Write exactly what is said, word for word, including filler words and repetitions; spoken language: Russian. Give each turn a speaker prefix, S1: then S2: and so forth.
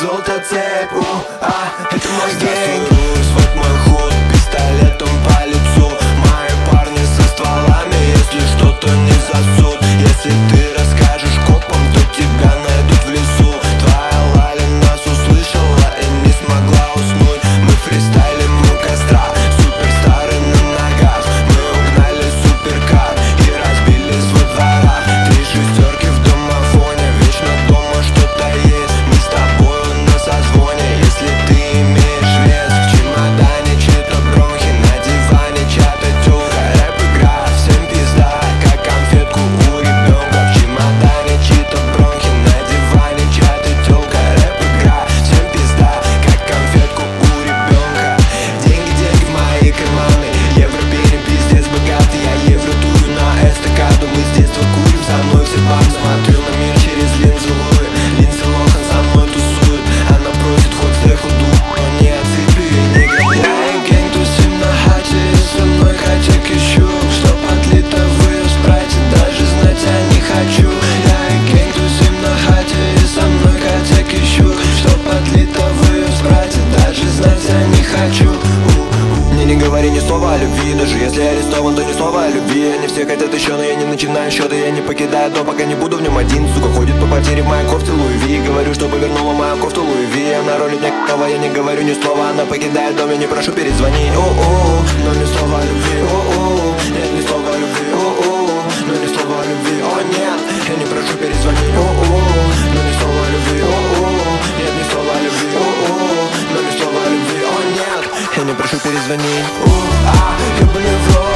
S1: золото цепь, у, а, это мой гэнг. Вот мой худ, пистолетом по лицу. Мои парни со стволами, если что-то не засуд. Если ты расскажешь копам, то тебя найдут в лесу. Твоя Лаля нас услышала и не смогла уснуть. Мы фристайлим у костра, суперстары на ногах. Мы угнали суперкар и разбились во дворах. Три шестерки в домофоне, вечно дома что-то есть. Мы с тобою на созвоне, если ты имеешь вес. В чемодане чьи-то бронхи, на диване чья-то тёлка. Рэп-игра, всем пизда, как конфетку у ребенка. В чемодане чьи-то бронхи, на диване чья-то тёлка. Рэп-игра, всем пизда, как конфетку у ребенка. Деньги, деньги в мои карманы, евро берем, пиздец богатый. Я евро дую на эстакаду, мы с детства курим, за мной все бабы. Смотрю на мир через линзы Луи, Линдси Лохан со мной тусует. Она просит хоть сверху дух, но не отсыплю ей не гроб. Я и гэнг тусим на хате, и со мной котик ищу. Чтоб отлито в ее спрайте, даже знать я не хочу. Я и гэнг тусим на хате, и со мной котик ищу. Чтоб отлито в ее спрайте, даже знать я не хочу. Мне не говори ни слова о любви, даже если арестован, то ни слова о любви. Они все хотят еще, но я не начинаю счеты. Я не покидаю дом, пока не буду в нем один. Сука ходит по квартире в моей кофте Луи Ви. Говорю, чтобы вернула мою кофту Луи Ви. Она ролит мне к***ва, я не говорю ни слова. Она покидает дом, я не прошу перезвонить. О-о, но ни слова о любви. О-о, нет, ни слова о любви. О-о, но ни слова о любви. О нет, я не прошу перезвонить. О-о, но ни слова о любви. О-о, нет, ни слова о любви. О-о, но ни слова о любви. О нет, я не прошу перезвонить. У, а, люблю в рот.